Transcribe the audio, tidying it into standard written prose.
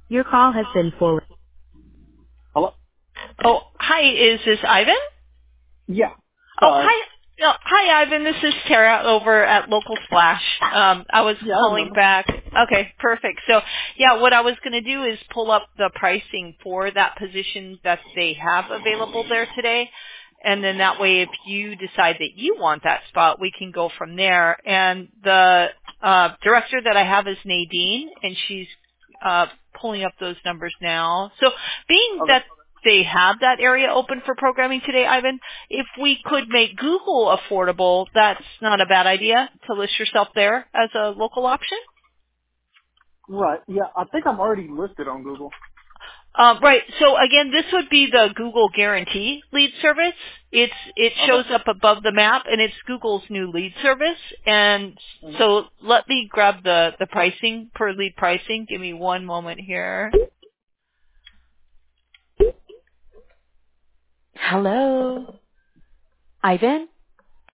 Your call has been forwarded. Hello? Oh, hi. Is this Ivan? Yeah. Oh, hi. No, hi, Ivan. This is Tara over at Local Splash. I was Yeah, I calling remember. back. Okay, perfect. So, yeah, what I was going to do is pull up the pricing for that position that they have available there today. And then that way, if you decide that you want that spot, we can go from there. And the director that I have is Nadine, and she's pulling up those numbers now. So being Okay. that they have that area open for programming today, Ivan, if we could make Google affordable, that's not a bad idea to list yourself there as a local option. Right. Yeah, I think I'm already listed on Google. Right. So again, this would be the Google Guarantee lead service. It Okay. shows up above the map, and it's Google's new lead service. And Mhm. so let me grab the pricing per lead pricing. Give me one moment here. Hello, Ivan.